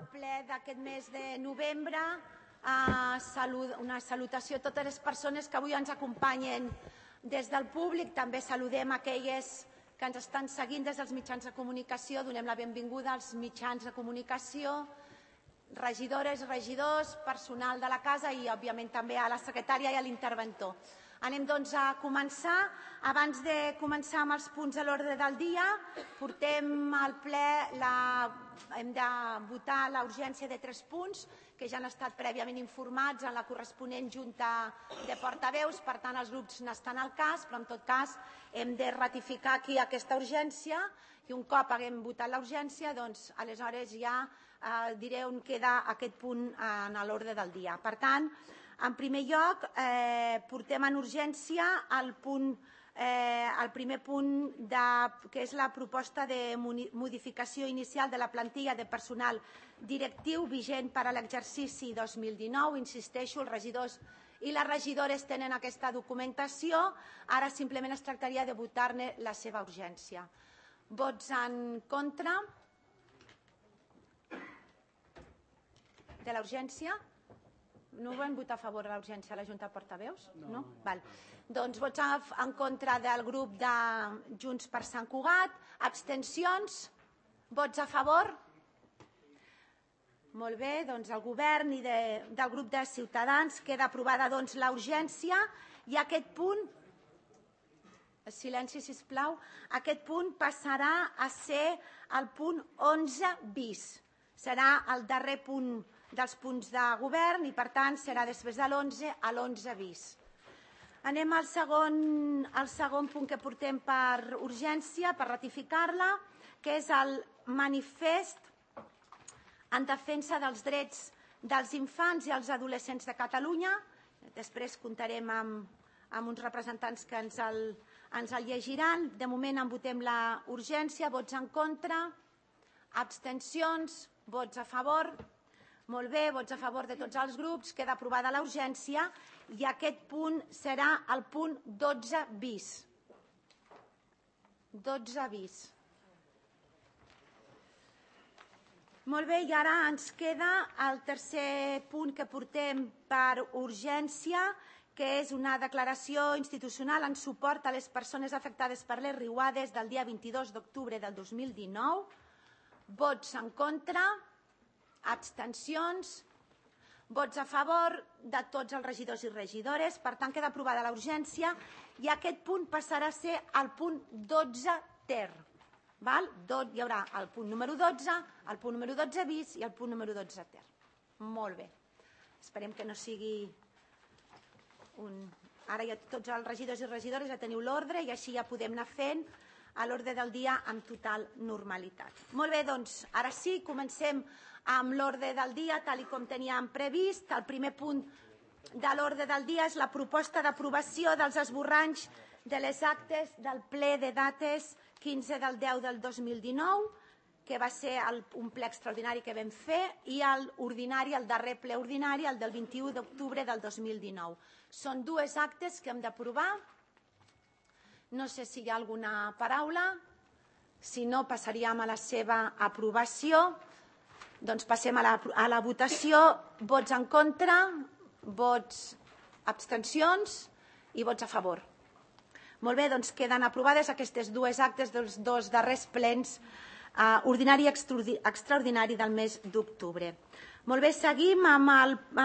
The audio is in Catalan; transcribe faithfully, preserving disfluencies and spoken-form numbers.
ple d'aquest mes de novembre. Una salutació a totes les persones que avui ens acompanyen des del públic. També saludem aquelles que ens estan seguint des dels mitjans de comunicació. Donem la benvinguda als mitjans de comunicació, regidores, regidors, personal de la casa i, òbviament, també a la secretària i a l'interventor. Anem, doncs, a començar. Abans de començar amb els punts de l'ordre del dia, portem al ple, hem de votar la urgència de tres punts que ja han estat prèviament informats en la corresponent junta de portaveus, per tant, els grups n'estan al cas, però en tot cas hem de ratificar aquí aquesta urgència i un cop haguem votat la urgència, doncs, aleshores ja diré on queda aquest punt en l'ordre del dia. Per tant, en primer lloc, portem en urgència el primer punt, que és la proposta de modificació inicial de la plantilla de personal directiu vigent per a l'exercici dos mil dinou. Insisteixo, els regidors i les regidores tenen aquesta documentació. Ara simplement es tractaria de votar-ne la seva urgència. Vots en contra de la urgència? No van votar a favor de la urgència a la Junta de Portaveus? No? Doncs vots en contra del grup de Junts per Sant Cugat. Abstencions? Vots a favor? Molt bé, doncs el govern i del grup de Ciutadans queda aprovada la urgència i aquest punt, silenci sisplau, aquest punt passarà a ser el punt onze bis. Serà el darrer punt dels punts de govern i, per tant, serà després de l'onze a l'onze bis. Anem al segon punt que portem per urgència, per ratificar-la, que és el manifest en defensa dels drets dels infants i els adolescents de Catalunya. Després comptarem amb uns representants que ens el llegiran. De moment en votem la urgència. Vots en contra? Abstencions? Vots a favor? Molt bé, vots a favor de tots els grups. Queda aprovada la urgència i aquest punt serà el punt dotze bis. dotze bis. Molt bé, i ara ens queda el tercer punt que portem per urgència, que és una declaració institucional en suport a les persones afectades per les riuades del dia vint-i-dos d'octubre del dos mil dinou. Vots en contra? Abstencions? Vots a favor de tots els regidors i regidores. Per tant, queda aprovada la urgència i aquest punt passarà a ser el punt dotze ter. Hi haurà el punt número dotze, el punt número dotze bis i el punt número dotze ter. Molt bé. Esperem que no sigui un... Ara ja tots els regidors i regidores ja teniu l'ordre i així ja podem anar fent a l'ordre del dia amb total normalitat. Molt bé, doncs, ara sí, comencem amb l'ordre del dia, tal com teníem previst. El primer punt de l'ordre del dia és la proposta d'aprovació dels esborranys de les actes del ple de dates quinze del deu del dos mil dinou, que va ser un ple extraordinari que vam fer, i l'ordinari, el darrer ple ordinari, el del vint-i-u d'octubre del dos mil dinou. Són dues actes que hem d'aprovar. No sé si hi ha alguna paraula. Si no, passaríem a la seva aprovació. Doncs passem a la votació. Vots en contra, vots abstencions i vots a favor. Molt bé, doncs queden aprovades aquestes dues actes dels dos darrers plens ordinari i extraordinari del mes d'octubre. Molt bé, seguim amb el